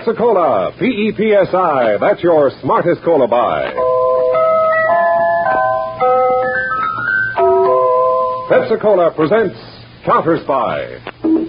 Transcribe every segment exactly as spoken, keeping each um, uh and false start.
Pepsi-Cola, P E P S I, that's your smartest cola buy. Pepsi-Cola presents Counter Spy.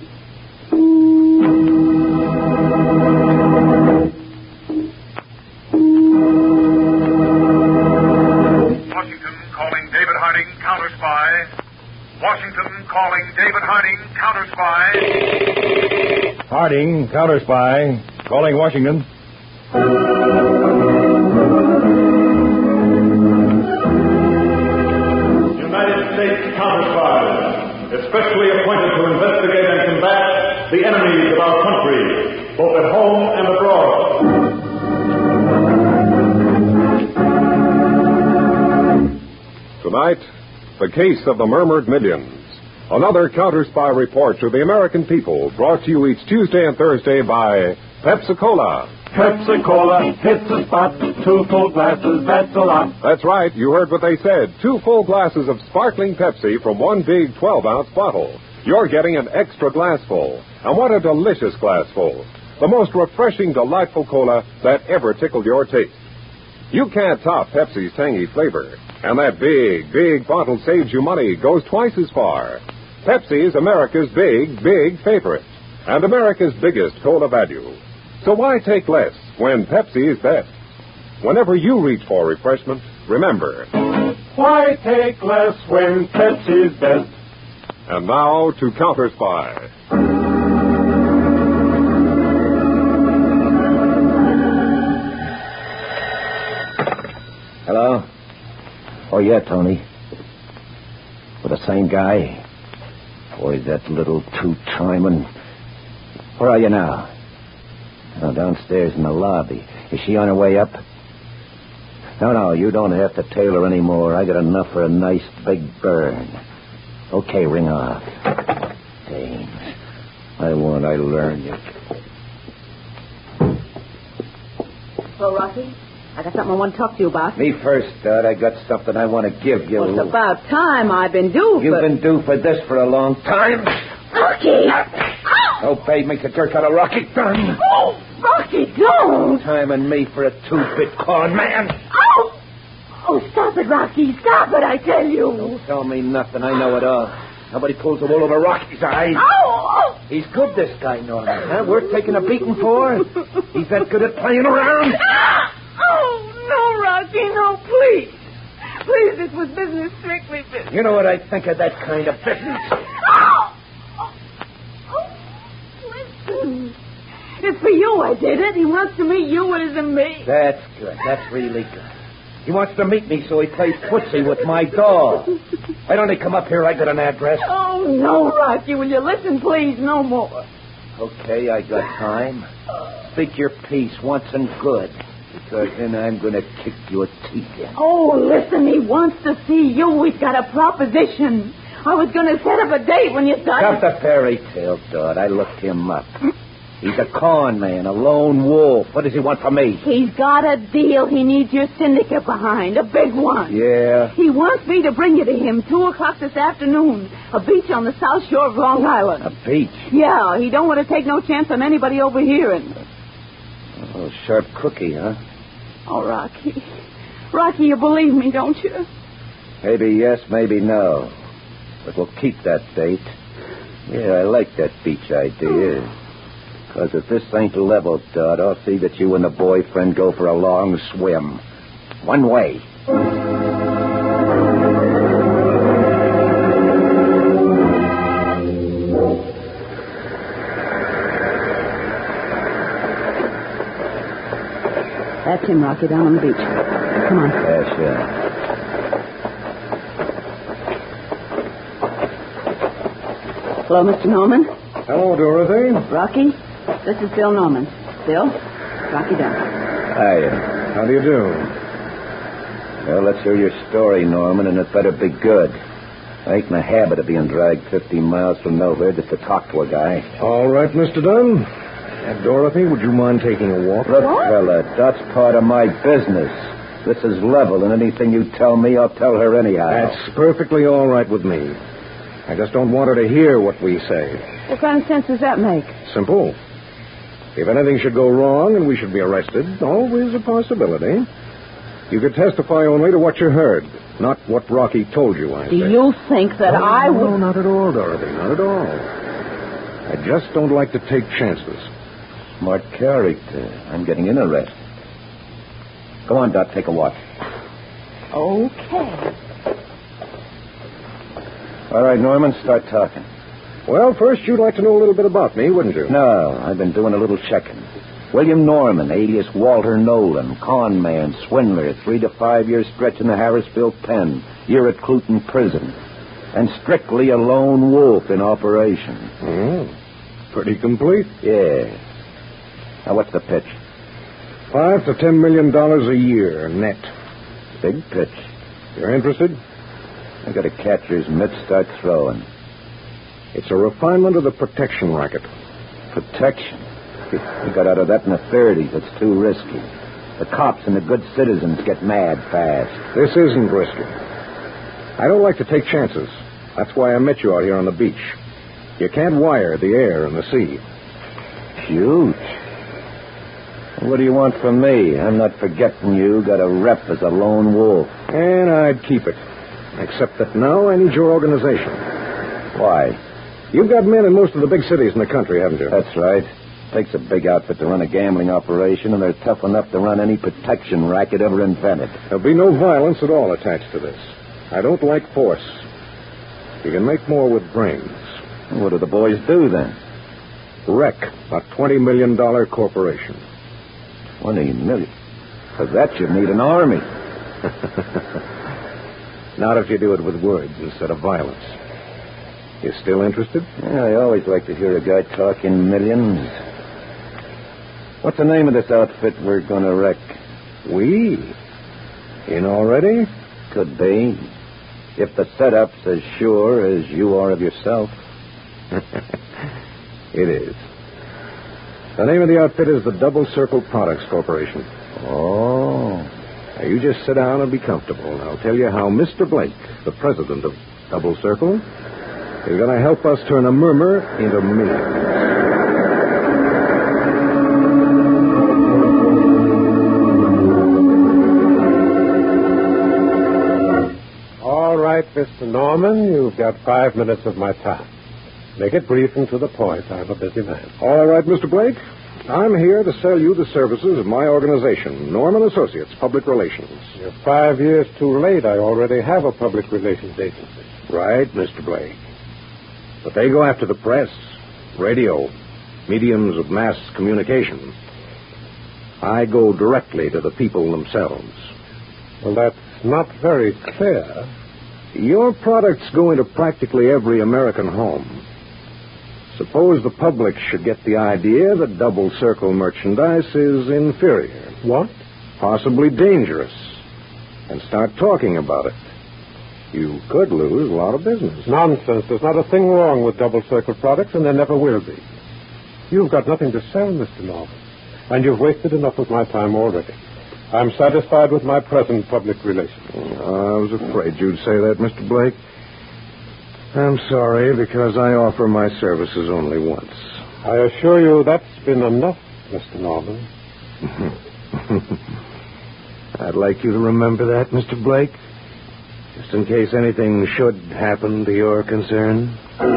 Washington calling David Harding, Counter Spy. Washington calling David Harding, Counter Spy. Harding, Counter Spy, calling Washington. United States Counter Spies, especially appointed to investigate and combat the enemies of our country, both at home and abroad. Tonight, the case of the murmured millions. Another Counter Spy report to the American people, brought to you each Tuesday and Thursday by Pepsi-Cola. Pepsi-Cola hits the spot, two full glasses, that's a lot. That's right, you heard what they said. Two full glasses of sparkling Pepsi from one big twelve-ounce bottle. You're getting an extra glassful. And what a delicious glassful. The most refreshing, delightful cola that ever tickled your taste. You can't top Pepsi's tangy flavor. And that big, big bottle saves you money, goes twice as far. Pepsi is America's big, big favorite. And America's biggest cola value. So why take less when Pepsi is best? Whenever you reach for refreshment, remember, Why take less when Pepsi is best? And now to Counter Spy. Hello? Oh, yeah, Tony. With the same guy? Boy, that little two-timing. Where are you now? Oh, downstairs in the lobby. Is she on her way up? No, no, you don't have to tail her anymore. I got enough for a nice big burn. Okay, ring off. Dames. I want I learn you. Hello, Rocky. I got something I want to talk to you about. Me first, Dad. I got something I want to give you. Well, it's about time. I've been due You've for... been due for this for a long time. Rocky! Obey me to jerk out of Rocky gun. Oh, Rocky, don't! Time and me for a two-bit con man. Oh! Oh, stop it, Rocky. Stop it, I tell you. Don't tell me nothing. I know it all. Nobody pulls the wool over Rocky's eyes. Oh! He's good, this guy, Norman. Huh? Worth taking a beating for? He's that good at playing around? Oh, no, Rocky, no, please. Please, this was business, strictly business. You know what I think of that kind of business? Oh! Oh, listen. It's for you I did it. He wants to meet you as in me. That's good. That's really good. He wants to meet me so he plays footsie with my doll. Why don't he come up here? I got an address. Oh, no, Rocky. Will you listen, please? No more. Okay, I got time. Speak your piece once and good. Because then I'm going to kick your teeth in. Oh, listen, he wants to see you. We've got a proposition. I was going to set up a date when you started. Stop the fairy tale, Dot. I looked him up. He's a con man, a lone wolf. What does he want from me? He's got a deal. He needs your syndicate behind, a big one. Yeah? He wants me to bring you to him two o'clock this afternoon. A beach on the south shore of Long Island. A beach? Yeah, he don't want to take no chance on anybody overhearing. Oh, sharp cookie, huh? Oh, Rocky. Rocky, you believe me, don't you? Maybe yes, maybe no. But we'll keep that date. Yeah, I like that beach idea. Because if this ain't level, Dot, I'll see that you and the boyfriend go for a long swim. One way. That's him, Rocky, down on the beach. Come on. Yeah, sure. Hello, Mister Norman. Hello, Dorothy. Rocky, this is Bill Norman. Bill, Rocky Dunn. Hiya. How do you do? Well, let's hear your story, Norman, and it better be good. I ain't in the habit of being dragged fifty miles from nowhere just to talk to a guy. All right, Mister Dunn. And Dorothy, would you mind taking a walk? Look, fella, that's part of my business. This is level, and anything you tell me, I'll tell her anyhow. That's perfectly all right with me. I just don't want her to hear what we say. What kind of sense does that make? Simple. If anything should go wrong and we should be arrested, always a possibility. You could testify only to what you heard, not what Rocky told you, I Do say. you think that no, I would... No, not at all, Dorothy, not at all. I just don't like to take chances. Smart character. I'm getting in arrest. Go on, Doc, take a watch. Okay. All right, Norman, start talking. Well, first, you'd like to know a little bit about me, wouldn't you? No, I've been doing a little checking. William Norman, alias Walter Nolan, con man, swindler, three to five year stretch in the Harrisville pen, year at Cluton prison, and strictly a lone wolf in operation. Mm, pretty complete. Yeah. Now, what's the pitch? Five to ten million dollars a year, net. Big pitch. You're interested? I got a catcher's mitt, start throwing. It's a refinement of the protection racket. Protection? We got out of that in the thirties. It's too risky. The cops and the good citizens get mad fast. This isn't risky. I don't like to take chances. That's why I met you out here on the beach. You can't wire the air and the sea. Huge. What do you want from me? I'm not forgetting you. Got a rep as a lone wolf. And I'd keep it. Except that now I need your organization. Why? You've got men in most of the big cities in the country, haven't you? That's right. Takes a big outfit to run a gambling operation, and they're tough enough to run any protection racket ever invented. There'll be no violence at all attached to this. I don't like force. You can make more with brains. What do the boys do, then? Wreck a twenty million dollars corporation. twenty million? For that, you'd need an army. Not if you do it with words instead of violence. You still interested? Yeah, I always like to hear a guy talk in millions. What's the name of this outfit we're going to wreck? We? In already? Could be. If the setup's as sure as you are of yourself. It is. The name of the outfit is the Double Circle Products Corporation. Oh. Now, you just sit down and be comfortable, and I'll tell you how Mister Blake, the president of Double Circle, is going to help us turn a murmur into millions. All right, Mister Norman, you've got five minutes of my time. Make it brief and to the point. I'm a busy man. All right, Mister Blake. I'm here to sell you the services of my organization, Norman Associates, Public Relations. You're five years too late. I already have a public relations agency. Right, Mister Blake. But they go after the press, radio, mediums of mass communication. I go directly to the people themselves. Well, that's not very clear. Your products go into practically every American home. Suppose the public should get the idea that Double Circle merchandise is inferior. What? Possibly dangerous. And start talking about it. You could lose a lot of business. Nonsense. There's not a thing wrong with Double Circle products, and there never will be. You've got nothing to sell, Mister Norman, and you've wasted enough of my time already. I'm satisfied with my present public relations. I was afraid you'd say that, Mister Blake. I'm sorry, because I offer my services only once. I assure you that's been enough, Mister Norman. I'd like you to remember that, Mister Blake. Just in case anything should happen to your concern.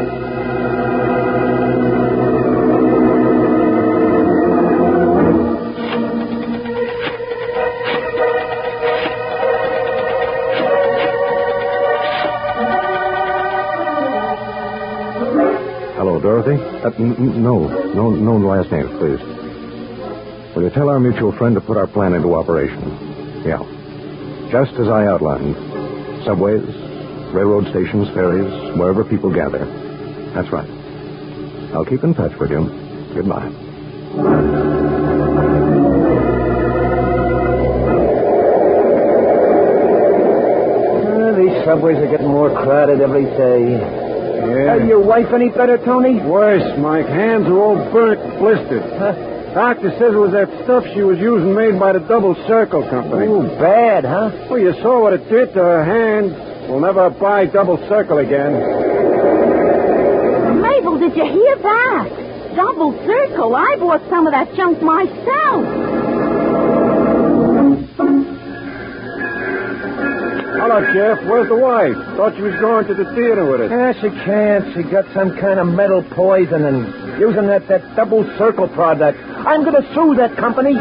Hello, Dorothy? Uh, n- n- no, no, no last names, please. Will you tell our mutual friend to put our plan into operation? Yeah. Just as I outlined. Subways, railroad stations, ferries, wherever people gather. That's right. I'll keep in touch with you. Goodbye. Uh, these subways are getting more crowded every day. Yeah. Uh, your wife any better, Tony? Worse, Mike. Hands are all burnt, blistered. Huh? Doctor says it was that stuff she was using made by the Double Circle Company. Ooh, bad, huh? Well, you saw what it did to her hand. We'll never buy Double Circle again. Mabel, did you hear that? Double Double Circle. I bought some of that junk myself. Hello, Jeff. Where's the wife? Thought she was going to the theater with us. Yeah, she can't. She got some kind of metal poison and using that, that Double Circle product. I'm going to sue that company.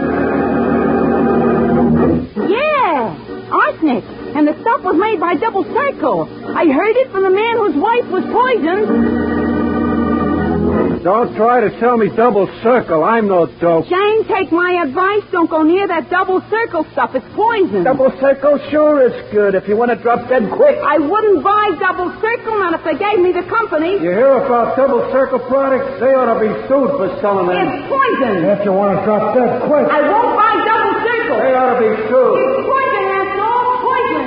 Yeah, arsenic. And the stuff was made by Double Circle. I heard it from the man whose wife was poisoned. Don't try to sell me Double Circle. I'm no dope. Jane, take my advice. Don't go near that Double Circle stuff. It's poison. Double Circle sure is good if you want to drop dead quick. I wouldn't buy Double Circle, not if they gave me the company. You hear about Double Circle products? They ought to be sued for selling them. It's poison. If you want to drop dead quick. I won't buy Double Circle. They ought to be sued. It's poison, that's all. Poison.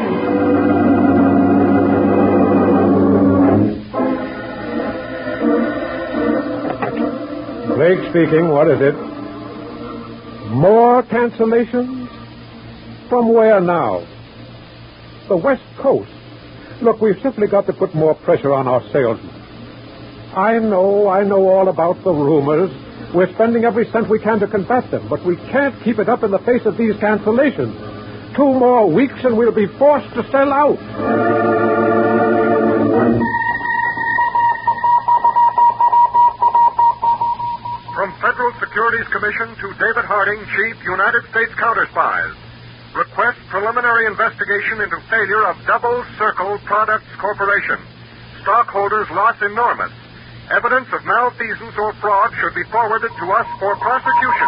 Blake speaking. What is it? More cancellations? From where now? The West Coast. Look, we've simply got to put more pressure on our salesmen. I know, I know all about the rumors. We're spending every cent we can to combat them, but we can't keep it up in the face of these cancellations. Two more weeks and we'll be forced to sell out. From Federal Securities Commission to David Harding, Chief, United States Counter Spies. Request preliminary investigation into failure of Double Circle Products Corporation. Stockholders' loss enormous. Evidence of malfeasance or fraud should be forwarded to us for prosecution.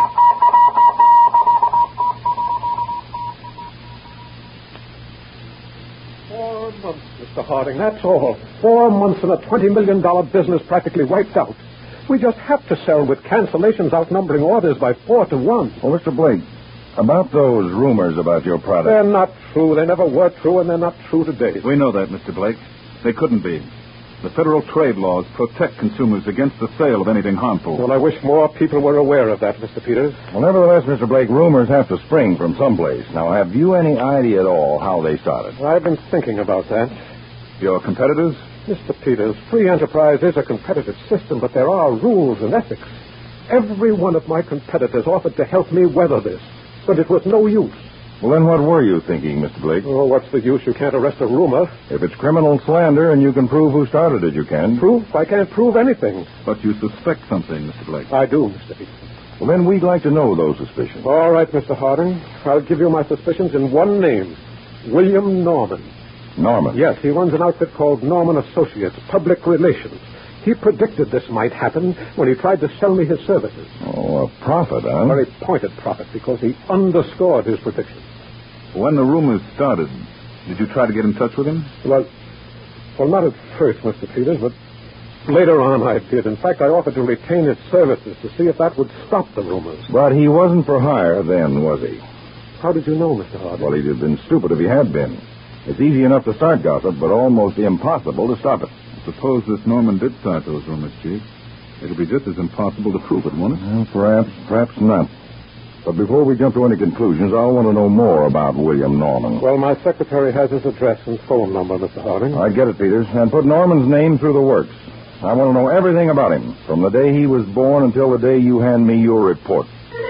Four months, Mister Harding, that's all. Four months and a twenty million dollars business practically wiped out. We just have to sell with cancellations outnumbering orders by four to one. Well, Mister Blake, about those rumors about your product. They're not true. They never were true, and they're not true today. We know that, Mister Blake. They couldn't be. The federal trade laws protect consumers against the sale of anything harmful. Well, I wish more people were aware of that, Mister Peters. Well, nevertheless, Mister Blake, rumors have to spring from someplace. Now, have you any idea at all how they started? I've been thinking about that. Your competitors? Mister Peters, free enterprise is a competitive system, but there are rules and ethics. Every one of my competitors offered to help me weather this, but it was no use. Well, then what were you thinking, Mister Blake? Oh, what's the use? You can't arrest a rumor. If it's criminal slander and you can prove who started it, you can. Proof? I can't prove anything. But you suspect something, Mister Blake. I do, Mister Peters. Well, then we'd like to know those suspicions. All right, Mister Harding. I'll give you my suspicions in one name. William Norman. Norman? Yes, he runs an outfit called Norman Associates, Public Relations. He predicted this might happen when he tried to sell me his services. Oh, a prophet, huh? A very pointed prophet, because he underscored his prediction. When the rumors started, did you try to get in touch with him? Well, well, not at first, Mister Peters, but later on I did. In fact, I offered to retain his services to see if that would stop the rumors. But he wasn't for hire then, was he? How did you know, Mister Harding? Well, he'd have been stupid if he had been. It's easy enough to start gossip, but almost impossible to stop it. Suppose this Norman did start those rumors, Chief. It'll be just as impossible to prove it, won't it? Well, perhaps, perhaps not. But before we jump to any conclusions, I want to know more about William Norman. Well, my secretary has his address and phone number, Mister Harding. I get it, Peters. And put Norman's name through the works. I want to know everything about him, from the day he was born until the day you hand me your report.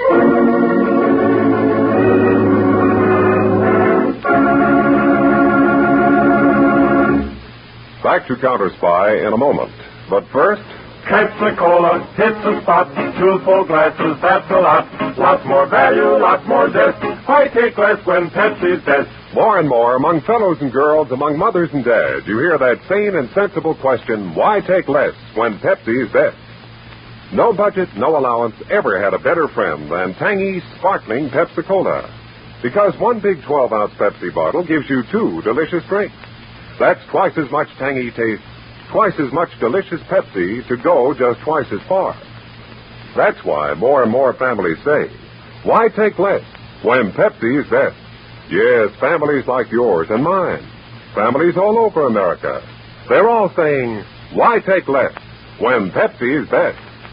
Back to Counter Spy in a moment. But first... Pepsi-Cola, hits and spots, two full glasses, that's a lot. Lots more value, lots more zest. Why take less when Pepsi's best? More and more, among fellows and girls, among mothers and dads, you hear that sane and sensible question, why take less when Pepsi's best? No budget, no allowance ever had a better friend than tangy, sparkling Pepsi-Cola. Because one big twelve-ounce Pepsi bottle gives you two delicious drinks. That's twice as much tangy taste, twice as much delicious Pepsi to go just twice as far. That's why more and more families say, why take less when Pepsi is best? Yes, families like yours and mine. Families all over America. They're all saying, why take less when Pepsi is best?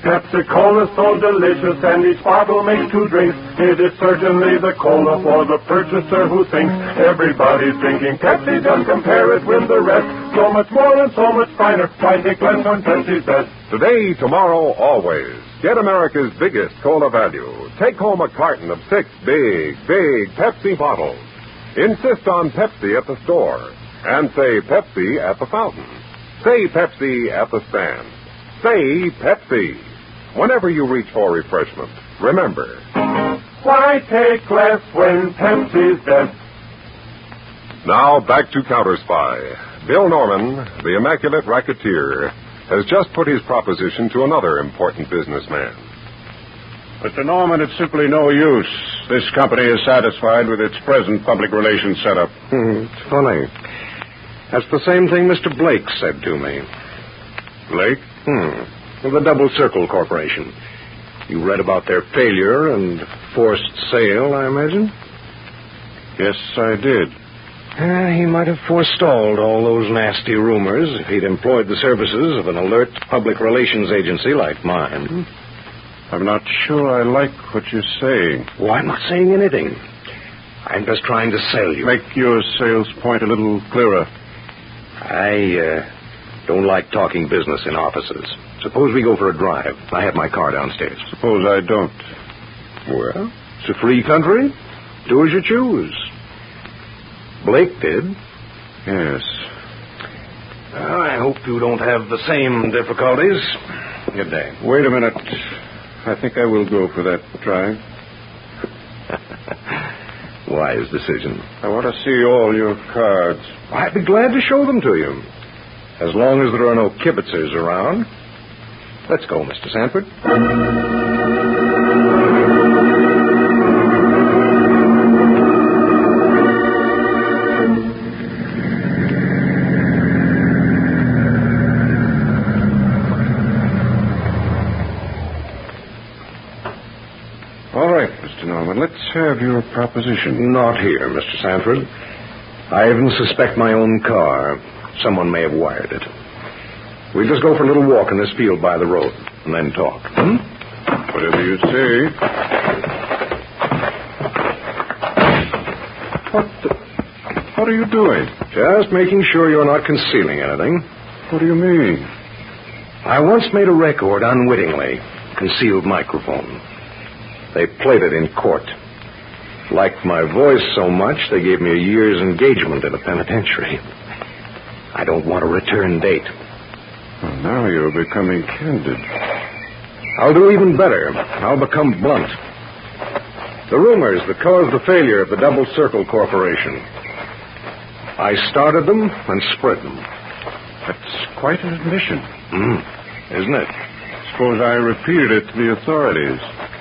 Pepsi-Cola so delicious, and each bottle makes two drinks. It is certainly the cola for the purchaser who thinks everybody's drinking Pepsi. Just compare it with the rest. So much more and so much finer. Why take less when Pepsi's best? Today, tomorrow, always. Get America's biggest cola value. Take home a carton of six big, big Pepsi bottles. Insist on Pepsi at the store. And say Pepsi at the fountain. Say Pepsi at the stand. Say Pepsi. Whenever you reach for refreshment, remember. Why take less when Pepsi's best? Now back to Counter Spy. Bill Norman, the immaculate racketeer, has just put his proposition to another important businessman. Mister Norman, it's simply no use. This company is satisfied with its present public relations setup. Hmm, it's funny. That's the same thing Mister Blake said to me. Blake? Hmm. Well, the Double Circle Corporation. You read about their failure and forced sale, I imagine? Yes, I did. Uh, he might have forestalled all those nasty rumors if he'd employed the services of an alert public relations agency like mine. I'm not sure I like what you're saying. Well, I'm not saying anything. I'm just trying to sell you. Make your sales point a little clearer. I uh, don't like talking business in offices. Suppose we go for a drive. I have my car downstairs. Suppose I don't. Well, it's a free country. Do as you choose. Blake did. Yes. Well, I hope you don't have the same difficulties. Good day. Wait a minute. I think I will go for that drive. Wise decision. I want to see all your cards. I'd be glad to show them to you. As long as there are no kibitzers around. Let's go, Mister Sanford. All right, Mister Norman, let's have your proposition. Not here, Mister Sanford. I even suspect my own car. Someone may have wired it. We'll just go for a little walk in this field by the road, and then talk. Hmm? Whatever you say. What the... What are you doing? Just making sure you're not concealing anything. What do you mean? I once made a record unwittingly. Concealed microphone. They played it in court. Liked my voice so much, they gave me a year's engagement in a penitentiary. I don't want a return date. Well, now you're becoming candid. I'll do even better. I'll become blunt. The rumors that caused the failure of the Double Circle Corporation. I started them and spread them. That's quite an admission. Mm, isn't it? Suppose I repeated it to the authorities.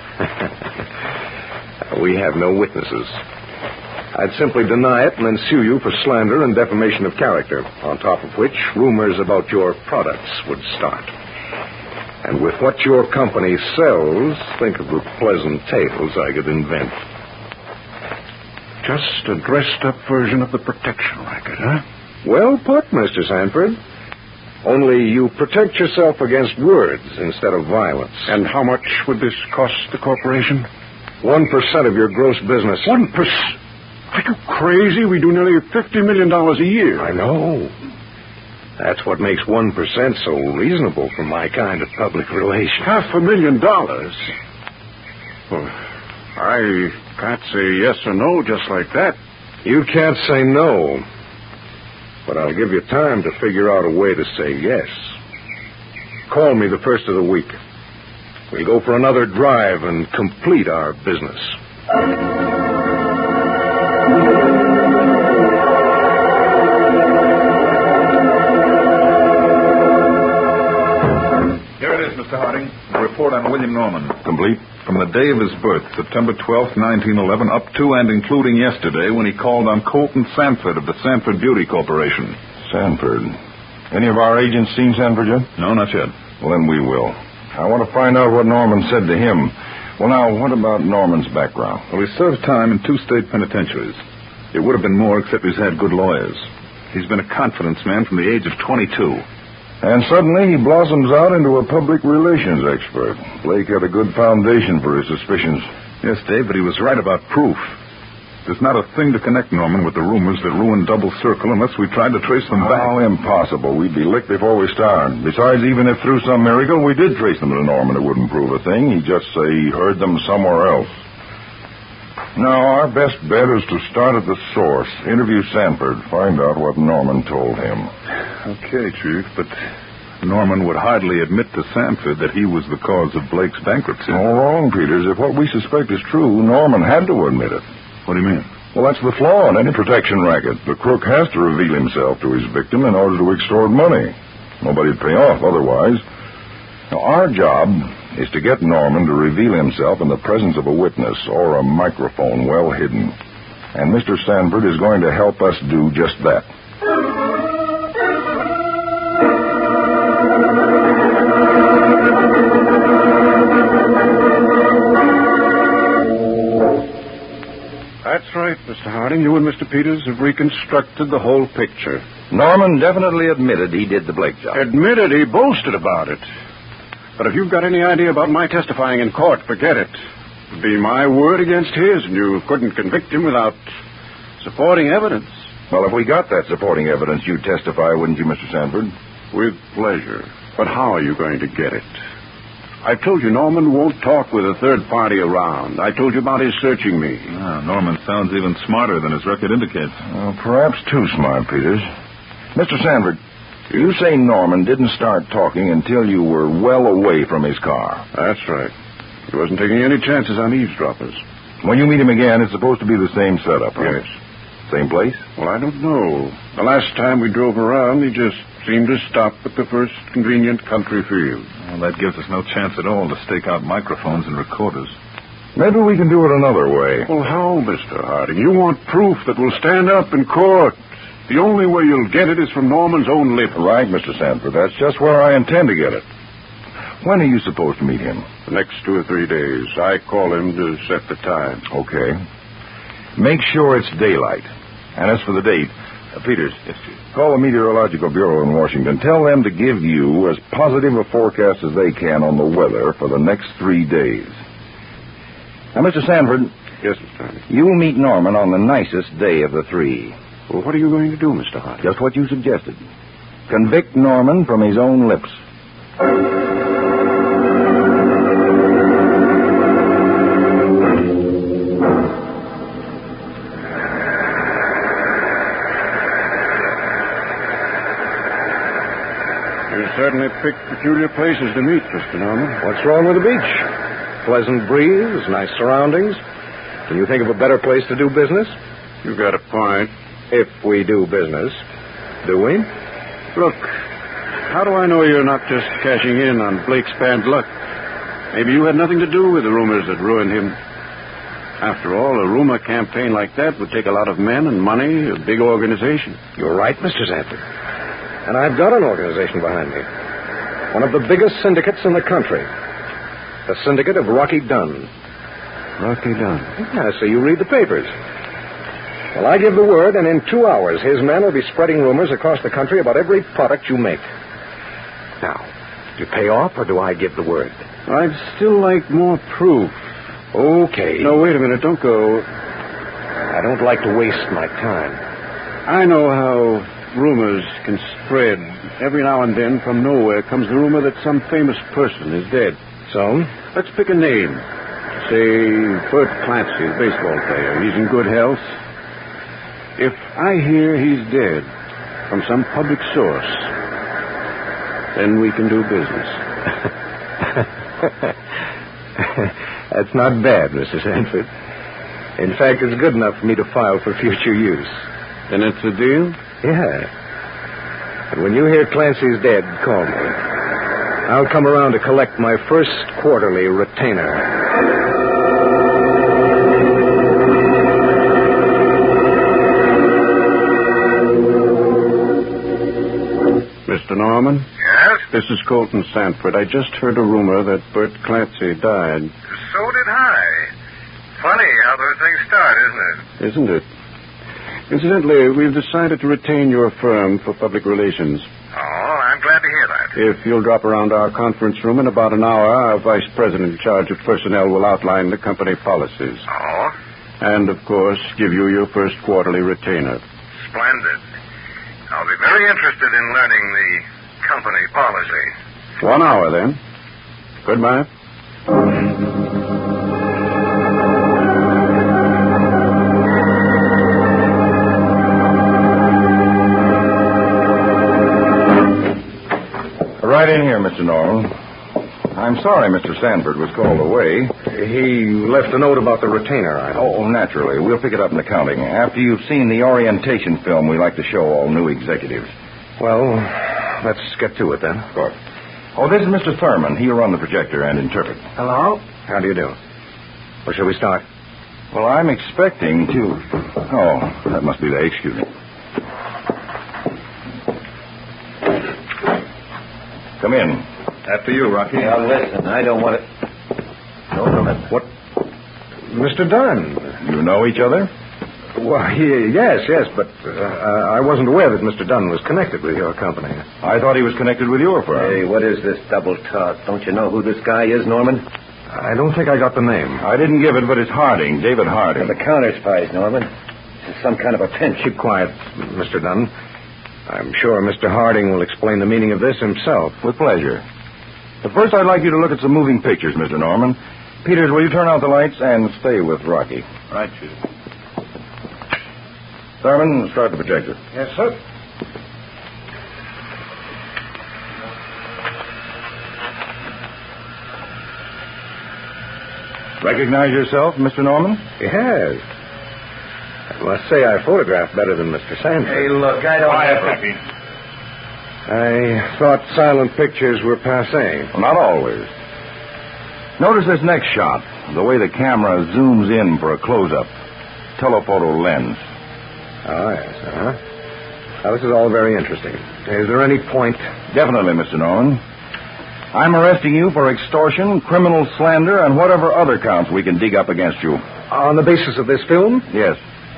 We have no witnesses. I'd simply deny it and then sue you for slander and defamation of character, on top of which rumors about your products would start. And with what your company sells, think of the pleasant tales I could invent. Just a dressed-up version of the protection racket, huh? Well put, Mister Sanford. Only you protect yourself against words instead of violence. And how much would this cost the corporation? One percent of your gross business. One percent? Are you crazy? We do nearly fifty million dollars a year. I know. That's what makes one percent so reasonable for my kind of public relations. Half a million dollars? Well, I can't say yes or no just like that. You can't say no. But I'll give you time to figure out a way to say yes. Call me the first of the week. We'll go for another drive and complete our business. Here it is, Mister Harding. A report on William Norman. Complete. From the day of his birth, September twelfth, nineteen eleven, up to and including yesterday when he called on Colton Sanford of the Sanford Beauty Corporation. Sanford. Any of our agents seen Sanford yet? No, not yet. Well, then we will. I want to find out what Norman said to him. Well, now, what about Norman's background? Well, he served time in two state penitentiaries. It would have been more except he's had good lawyers. He's been a confidence man from the age of twenty-two. And suddenly he blossoms out into a public relations expert. Blake had a good foundation for his suspicions. Yes, Dave, but he was right about proof. There's not a thing to connect Norman with the rumors that ruined Double Circle unless we tried to trace them back. Oh, impossible. We'd be licked before we started. Besides, even if through some miracle we did trace them to Norman, it wouldn't prove a thing. He'd just say he heard them somewhere else. Now, our best bet is to start at the source, interview Sanford, find out what Norman told him. Okay, Chief, but Norman would hardly admit to Sanford that he was the cause of Blake's bankruptcy. All wrong, Peters. If what we suspect is true, Norman had to admit it. What do you mean? Well, that's the flaw in any protection racket. The crook has to reveal himself to his victim in order to extort money. Nobody'd pay off otherwise. Now, our job is to get Norman to reveal himself in the presence of a witness or a microphone well hidden. And Mister Sanford is going to help us do just that. That's right, Mister Harding. You and Mister Peters have reconstructed the whole picture. Norman definitely admitted he did the Blake job. Admitted? He boasted about it. But if you've got any idea about my testifying in court, forget it. It'd be my word against his, and you couldn't convict him without supporting evidence. Well, if we got that supporting evidence, you'd testify, wouldn't you, Mister Sanford? With pleasure. But how are you going to get it? I told you Norman won't talk with a third party around. I told you about his searching me. Ah, Norman sounds even smarter than his record indicates. Well, perhaps too smart, Peters. Mister Sanford, you say Norman didn't start talking until you were well away from his car. That's right. He wasn't taking any chances on eavesdroppers. When you meet him again, it's supposed to be the same setup, right? Yes. Same place? Well, I don't know. The last time we drove around, he just seemed to stop at the first convenient country field. Well, that gives us no chance at all to stake out microphones and recorders. Maybe we can do it another way. Well, how, Mister Harding? You want proof that will stand up in court. The only way you'll get it is from Norman's own lips. Right, Mister Sanford. That's just where I intend to get it. When are you supposed to meet him? The next two or three days. I call him to set the time. Okay. Make sure it's daylight. And as for the date, uh, Peters, yes, Chief. Call the Meteorological Bureau in Washington. Tell them to give you as positive a forecast as they can on the weather for the next three days. Now, Mister Sanford. Yes, Mister Harding. You'll meet Norman on the nicest day of the three. Well, what are you going to do, Mister Harding? Just what you suggested. Convict Norman from his own lips. You certainly picked peculiar places to meet, Mister Norman. What's wrong with the beach? Pleasant breeze, nice surroundings. Can you think of a better place to do business? You've got a point. If we do business. Do we? Look, how do I know you're not just cashing in on Blake's bad luck? Maybe you had nothing to do with the rumors that ruined him. After all, a rumor campaign like that would take a lot of men and money, a big organization. You're right, Mister Sanford. And I've got an organization behind me. One of the biggest syndicates in the country. The Syndicate of Rocky Dunn. Rocky Dunn? Yeah, so you read the papers. Well, I give the word, and in two hours, his men will be spreading rumors across the country about every product you make. Now, do you pay off, or do I give the word? I'd still like more proof. Okay. No, wait a minute. Don't go. I don't like to waste my time. I know how rumors can spread. Every now and then, from nowhere, comes the rumor that some famous person is dead. So? Let's pick a name. Say, Bert Clancy, the baseball player. He's in good health. If I hear he's dead from some public source, then we can do business. That's not bad, Mister Sanford. In fact, it's good enough for me to file for future use. Then it's a deal? Yeah. And when you hear Clancy's dead, call me. I'll come around to collect my first quarterly retainer. Mister Norman? Yes? This is Colton Sanford. I just heard a rumor that Bert Clancy died. So did I. Funny how those things start, isn't it? Isn't it? Incidentally, we've decided to retain your firm for public relations. Oh, I'm glad to hear that. If you'll drop around our conference room in about an hour, our vice president in charge of personnel will outline the company policies. Oh? And, of course, give you your first quarterly retainer. Splendid. I'll be very interested in learning the company policy. One hour, then. Goodbye. Right in here, Mister Norman. I'm sorry Mister Sanford was called away. He left a note about the retainer item. Oh, naturally. We'll pick it up in accounting. After you've seen the orientation film we like to show all new executives. Well, let's get to it then. Of course. Oh, this is Mister Thurman. He'll run the projector and interpret. Hello? How do you do? Well, shall we start? Well, I'm expecting to... Oh, that must be the... Excuse me. Come in. After you, Rocky. Now, listen, I don't want to... No, Norman. What? Mister Dunn. You know each other? Why, yes, yes, but uh, I wasn't aware that Mister Dunn was connected with your company. I thought he was connected with your firm. Hey, what is this double talk? Don't you know who this guy is, Norman? I don't think I got the name. I didn't give it, but it's Harding, David Harding. The counter spies, Norman. This is some kind of a pinch. Keep quiet, Mister Dunn. I'm sure Mister Harding will explain the meaning of this himself. With pleasure. But first, I'd like you to look at some moving pictures, Mister Norman. Peters, will you turn out the lights and stay with Rocky? Right, Chief. Thurman, start the projector. Yes, sir. Recognize yourself, Mister Norman? Yes. I must say I photographed better than Mister Sanford. Hey, look, I don't Quiet, have... Rocky. I thought silent pictures were passé. Well, not always. Notice this next shot, the way the camera zooms in for a close-up. Telephoto lens. Oh, yes, uh-huh. Now, this is all very interesting. Is there any point? Definitely, Mister Norman. I'm arresting you for extortion, criminal slander, and whatever other counts we can dig up against you. On the basis of this film? Yes.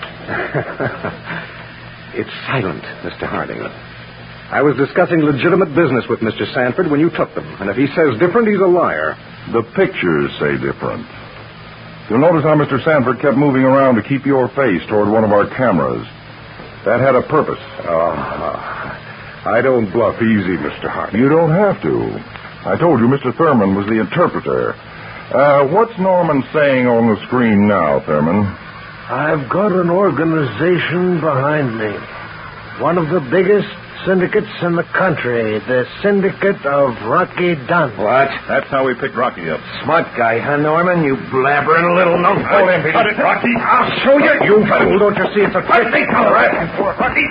It's silent, Mister Harding. I was discussing legitimate business with Mister Sanford when you took them, and if he says different, he's a liar. The pictures say different. You'll notice how Mister Sanford kept moving around to keep your face toward one of our cameras. That had a purpose. Oh, I don't bluff easy, Mister Harding. You don't have to. I told you Mister Thurman was the interpreter. Uh, what's Norman saying on the screen now, Thurman? I've got an organization behind me. One of the biggest syndicates in the country. The Syndicate of Rocky Dunn. What? That's how we picked Rocky up. Smart guy, huh, Norman? You blabbering little no. Hold him, Cut it, Rocky. I'll show you, you fool. Don't you see it's a trick? They come asking for Rocky.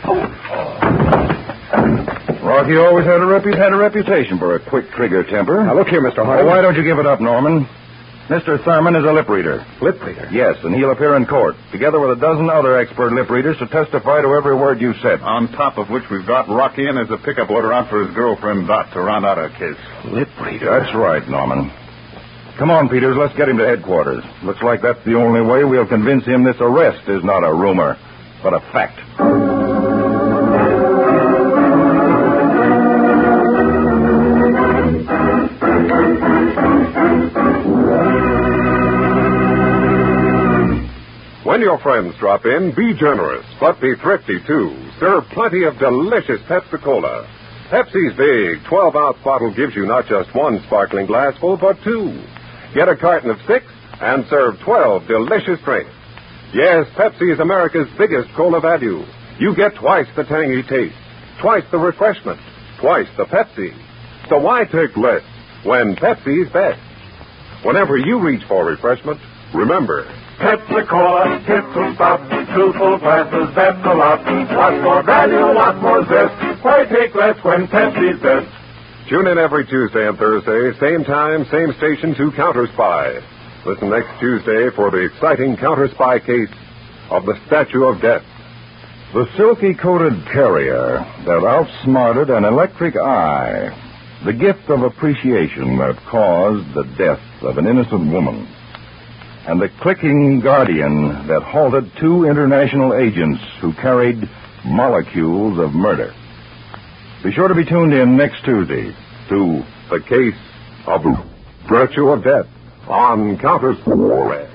Rocky always had a, repu- had a reputation for a quick trigger temper. Now, look here, Mister Oh, Harding. why don't you give it up, Norman? Mister Thurman is a lip reader. Lip reader? Yes, and he'll appear in court, together with a dozen other expert lip readers to testify to every word you said. On top of which we've got Rocky in as a pickup order out for his girlfriend, Dot, to round out our case. Lip reader? That's right, Norman. Come on, Peters, let's get him to headquarters. Looks like that's the only way we'll convince him this arrest is not a rumor, but a fact. When your friends drop in, be generous, but be thrifty, too. Serve plenty of delicious Pepsi-Cola. Pepsi's big twelve-ounce bottle gives you not just one sparkling glassful, but two. Get a carton of six and serve twelve delicious drinks. Yes, Pepsi is America's biggest cola value. You get twice the tangy taste, twice the refreshment, twice the Pepsi. So why take less when Pepsi's best? Whenever you reach for refreshment, remember... Pepsi-Cola, hits will stop. Truthful prices, that's a lot. Lots more value, lots more zest. Why take less when Pepsi's best? Tune in every Tuesday and Thursday, same time, same station to Counter Spy. Listen next Tuesday for the exciting Counter Spy case of the Statue of Death. The silky-coated terrier that outsmarted an electric eye. The gift of appreciation that caused the death of an innocent woman. And the clicking guardian that halted two international agents who carried molecules of murder. Be sure to be tuned in next Tuesday to The Case of Virtue of Death on Counterspy.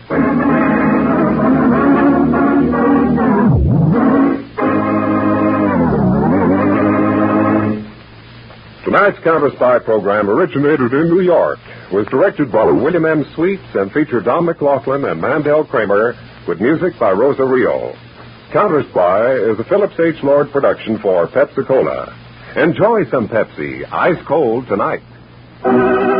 Tonight's Counterspy program originated in New York, was directed by William M. Sweets, and featured Don McLaughlin and Mandel Kramer, with music by Rosa Rio. Counterspy is a Phillips H. Lord production for Pepsi-Cola. Enjoy some Pepsi, ice cold tonight.